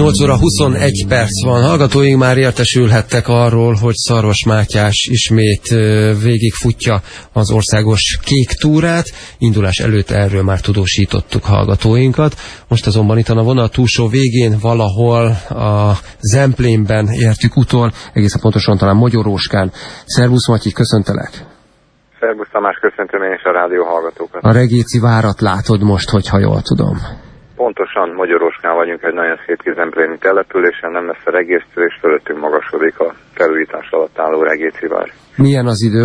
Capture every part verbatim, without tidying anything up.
nyolc óra huszonegy perc van. Hallgatóink már értesülhettek arról, hogy Szarvas Mátyás ismét végigfutja az országos kék túrát. Indulás előtt erről már tudósítottuk hallgatóinkat. Most azonban itt a vonal túlsó végén, valahol a Zemplénben értük utol, egészen pontosan talán Magyaróskán. Szervusz Matyi, köszöntelek! Szervusz Tamás, köszöntöm én is a rádió hallgatókat. A Regéci várat látod most, hogyha jól tudom. Pontosan Magyaróskán vagyunk, egy nagyon szép kis zempléni településen, nem messze Regésztől, és fölöttünk magasodik a felújítás alatt álló Regéci vár. Milyen az idő?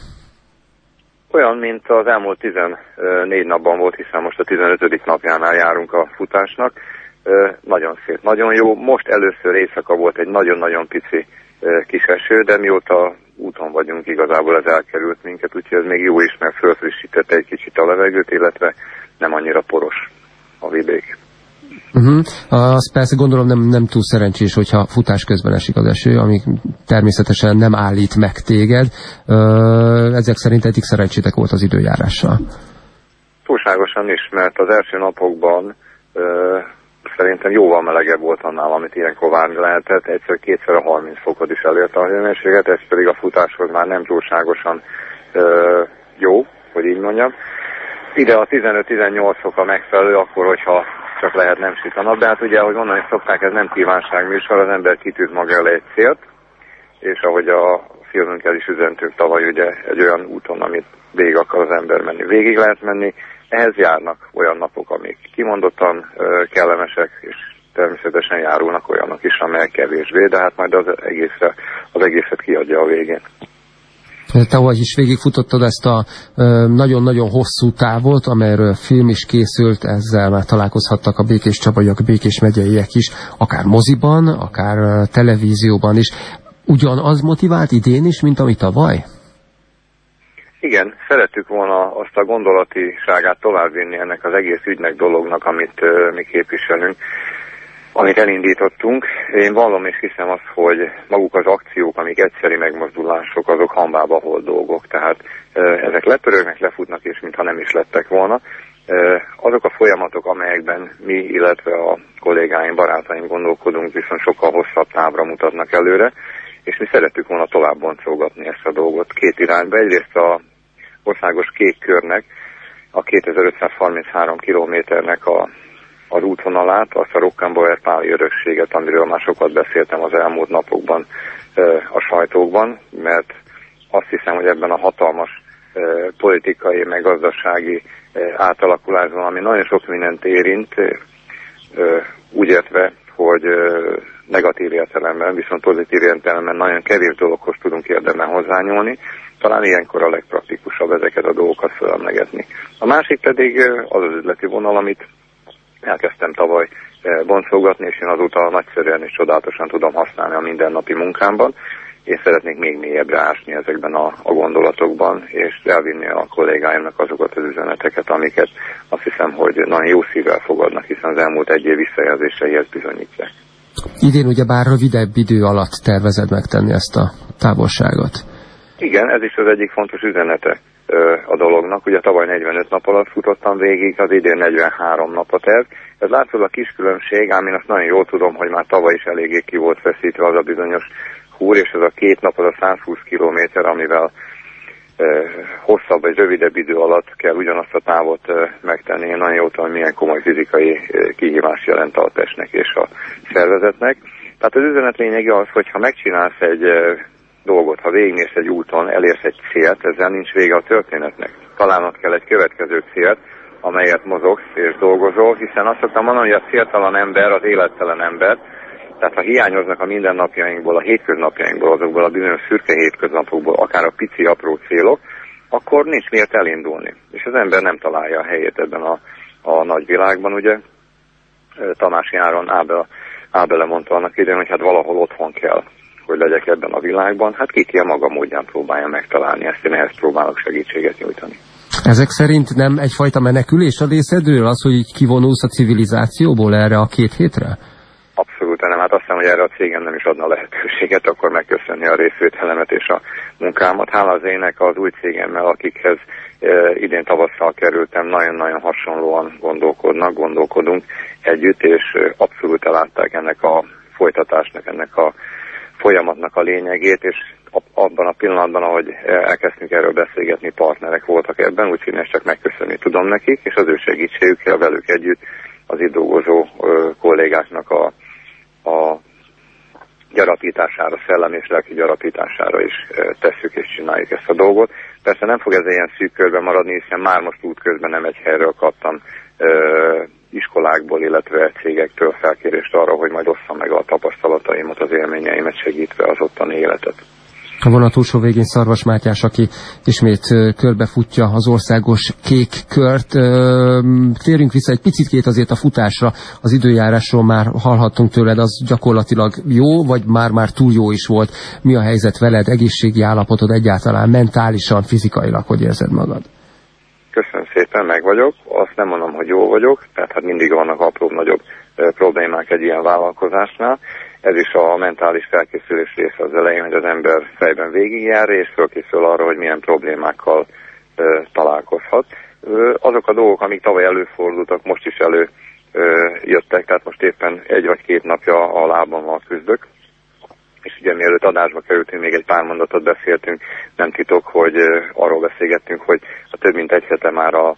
Olyan, mint az elmúlt tizennégy napban volt, hiszen most a tizenötödik napjánál járunk a futásnak. Nagyon szép, nagyon jó. Most először éjszaka volt egy nagyon-nagyon pici kis eső, de mióta úton vagyunk, igazából ez elkerült minket, úgyhogy ez még jó is, mert fölfrissítette egy kicsit a levegőt, illetve nem annyira poros a vidék. Uh-huh. Azt persze gondolom nem, nem túl szerencsés, hogyha futás közben esik az eső, ami természetesen nem állít meg téged. Ezek szerint eddig szerencsétek volt az időjárással. Túlságosan is, mert az első napokban szerintem jóval melegebb volt annál, amit ilyenkor várni lehetett. Egyszer kétszer a harminc fokot is elérte a hőmérséklet, ez pedig a futáshoz már nem túlságosan jó, hogy így mondjam. Ide a tizenöt-tizennyolc fok a megfelelő, akkor, hogyha csak lehet nem süt a nap, de hát ugye, ahogy mondani szokták, ez nem kívánságműsor, az ember kitűz maga elé egy célt, és ahogy a filmünkkel is üzentünk tavaly, ugye egy olyan úton, amit végig akar az ember menni. Végig lehet menni, ehhez járnak olyan napok, amik kimondottan kellemesek, és természetesen járulnak olyanok is, amelyek kevésbé, de hát majd az, egészre, az egészet kiadja a végén. Te ahogy is végigfutottad ezt a nagyon-nagyon hosszú távot, amelyről film is készült, ezzel már találkozhattak a Békés Csabaiak, Békés megyeiek is, akár moziban, akár televízióban is. Ugyanaz motivált idén is, mint ami tavaly? Igen, szerettük volna azt a gondolatiságát továbbvinni ennek az egész ügynek, dolognak, amit uh, mi képviselünk, amit elindítottunk. Én vallom és hiszem azt, hogy maguk az akciók, amik egyszeri megmozdulások, azok hambába holt dolgok. Tehát uh, ezek letörögnek, lefutnak, és mintha nem is lettek volna. Uh, azok a folyamatok, amelyekben mi, illetve a kollégáim, barátaim gondolkodunk, viszont sokkal hosszabb távra mutatnak előre, és mi szerettük volna tovább boncolgatni ezt a dolgot két irányba. Egyrészt a országos kék körnek, a kétezer-ötszázharminchárom kilométernek a, az útvonalát, azt a Rockenbauer-Páli örökséget, amiről már sokat beszéltem az elmúlt napokban a sajtókban, mert azt hiszem, hogy ebben a hatalmas politikai, meg gazdasági átalakulásban, ami nagyon sok mindent érint, úgy értve, hogy negatív értelemben, viszont pozitív értelemben nagyon kevés dologhoz tudunk érdemben hozzányúlni. Talán ilyenkor a legpraktikusabb ezeket a dolgokat felemlegetni. A másik pedig az az üzleti vonal, amit elkezdtem tavaly boncolgatni, és én azóta nagyszerűen és csodálatosan tudom használni a mindennapi munkámban. Én szeretnék még mélyebbre ásni ezekben a, a gondolatokban, és elvinni a kollégáimnak azokat az üzeneteket, amiket azt hiszem, hogy nagyon jó szívvel fogadnak, hiszen az elmúlt egy év visszajelzései ezt bizonyítják. Idén ugyebár rövidebb idő alatt tervezed megtenni ezt a távolságot. Igen, ez is az egyik fontos üzenete a dolognak. Ugye tavaly negyvenöt nap alatt futottam végig, az idén negyvenhárom nap a terv. Ez látszott a kis különbség, ám én azt nagyon jól tudom, hogy már tavaly is eléggé ki volt feszítve az a bizonyos húr, és ez a két nap az a százhúsz kilométer, amivel hosszabb vagy rövidebb idő alatt kell ugyanazt a távot megtenni. Én nagyon jól tudom, milyen komoly fizikai kihívás jelent a testnek és a szervezetnek. Tehát az üzenet lényege az, hogy ha megcsinálsz egy dolgot, ha végigmész egy úton, elérsz egy célt, ezzel nincs vége a történetnek. Találnod kell egy következő célt, amelyet mozogsz és dolgozol, hiszen azt szoktam mondani, hogy a céltalan ember az élettelen ember. Tehát ha hiányoznak a mindennapjainkból, a hétköznapjainkból, azokból a bizonyos szürke hétköznapokból, akár a pici apró célok, akkor nincs miért elindulni. És az ember nem találja a helyét ebben a, a nagy világban, ugye. Tamási Áron Ábel, Ábele mondta annak idején, hogy hát valahol otthon kell, hogy legyek ebben a világban. Hát ki ki a maga módján próbálja megtalálni, ezt én ehhez próbálok segítséget nyújtani. Ezek szerint nem egyfajta menekülés a részedről, az, hogy így kivonulsz a civilizációból erre a két hétre? Abszolút. abszolút nem. Hát azt hiszem, hogy erre a cégem nem is adna lehetőséget, akkor megköszönni a részvételemet és a munkámat. Hála az ének az új cégemmel, akikhez e, idén tavasszal kerültem, nagyon-nagyon hasonlóan gondolkodnak, gondolkodunk együtt, és abszolút elátták ennek a folytatásnak, ennek a folyamatnak a lényegét, és abban a pillanatban, ahogy elkezdtünk erről beszélgetni, partnerek voltak ebben, úgyhogy ezt csak megköszönni tudom nekik, és az ő segítségükkel velük együtt az itt dolgozó kollégáknak a, a gyarapítására, szellem és lelki gyarapítására is tesszük és csináljuk ezt a dolgot. Persze nem fog ez ilyen szűk körben maradni, hiszen már most útközben nem egy helyről kaptam iskolákból, illetve cégektől felkérést arra, hogy majd osszam meg a tapasztalataimat, az élményeimet, segítve az ottani életet. A vonat túlsó végén Szarvas Mátyás, aki ismét körbefutja az országos kék kört. Térjünk vissza egy picit azért a futásra. Az időjárásról már hallhattunk tőled, az gyakorlatilag jó, vagy már-már túl jó is volt. Mi a helyzet veled, egészségi állapotod egyáltalán, mentálisan, fizikailag, hogy érzed magad? Köszönöm szépen, meg vagyok. Azt nem mondom, hogy jó vagyok, tehát hát mindig vannak apróbb-nagyobb problémák egy ilyen vállalkozásnál. Ez is a mentális felkészülés része az elején, hogy az ember fejben végigjár, és fölkészül arra, hogy milyen problémákkal ö, találkozhat. Ö, azok a dolgok, amik tavaly előfordultak, most is előjöttek, tehát most éppen egy vagy két napja a lábammal küzdök. És ugye mielőtt adásba kerültünk, még egy pár mondatot beszéltünk, nem titok, hogy ö, arról beszélgettünk, hogy a több mint egy hete már a,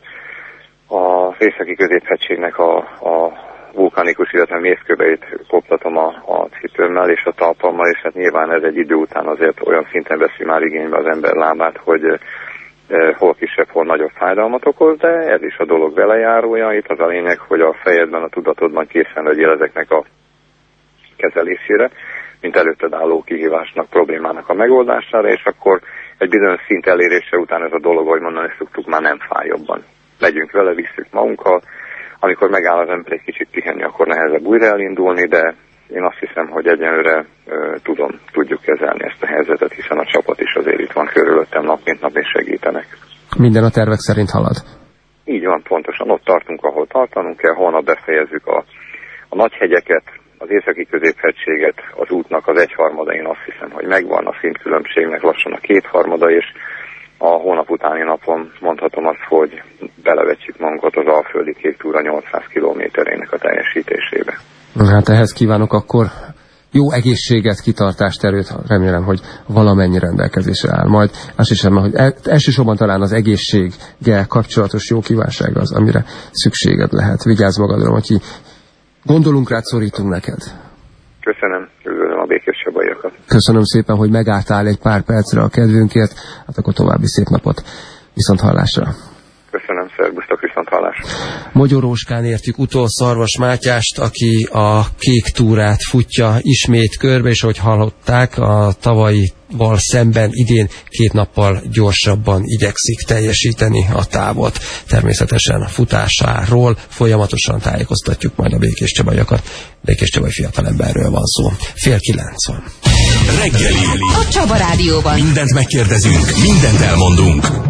a északi középhegységnek a, a vulkanikus, illetve mészköveit koptatom a, a cipőmmel és a talpammal, és hát nyilván ez egy idő után azért olyan szinten veszi már igénybe az ember lábát, hogy e, hol kisebb, hol nagyobb fájdalmat okoz, de ez is a dolog velejárója. Itt az a lényeg, hogy a fejedben, a tudatodban készen legyél ezeknek a kezelésére, mint előtted álló kihívásnak, problémának a megoldására, és akkor egy bizonyos szint elérése után ez a dolog, ahogy mondani szoktuk, már nem fáj jobban. Legyünk vele, visszük magunkkal. Amikor megáll az ember egy kicsit pihenni, akkor nehezebb újra elindulni, de én azt hiszem, hogy egyenlőre ö, tudom, tudjuk kezelni ezt a helyzetet, hiszen a csapat is azért itt van körülöttem nap mint nap, és segítenek. Minden a tervek szerint halad? Így van, pontosan. Ott tartunk, ahol tartanunk kell. Holnap befejezzük a, a nagy hegyeket, az északi középhegységet, az útnak az egyharmada, én azt hiszem, hogy megvan, a szintkülönbségnek lassan a kétharmada, és a hónap utáni napon mondhatom azt, hogy belevetjük magunkat az Alföldi Kék Túra nyolcszáz kilométerének a teljesítésébe. Hát ehhez kívánok akkor jó egészséget, kitartást, erőt, remélem, hogy valamennyi rendelkezésre áll. Majd azt hiszem, hogy elsősorban talán az egészséggel kapcsolatos jó kívánság az, amire szükséged lehet. Vigyázz magadra, hogy gondolunk rád, szorítunk neked. Köszönöm, üdvözlöm a békés csabaiakat. Köszönöm szépen, hogy megálltál egy pár percre a kedvünkért, hát akkor további szép napot, viszont hallásra. Köszönöm, szervusztok, viszont hallásra. Magyaróskán értük utol Szarvas Mátyást, aki a kék túrát futja ismét körbe, és ahogy hallották, a tavalyival szemben idén két nappal gyorsabban igyekszik teljesíteni a távot. Természetesen a futásáról folyamatosan tájékoztatjuk majd a Békés Csabaiakat. Békés Csabai fiatalemberről van szó. Fél kilenc van. Reggeli. A Csaba Rádióban. Mindent megkérdezünk, mindent elmondunk.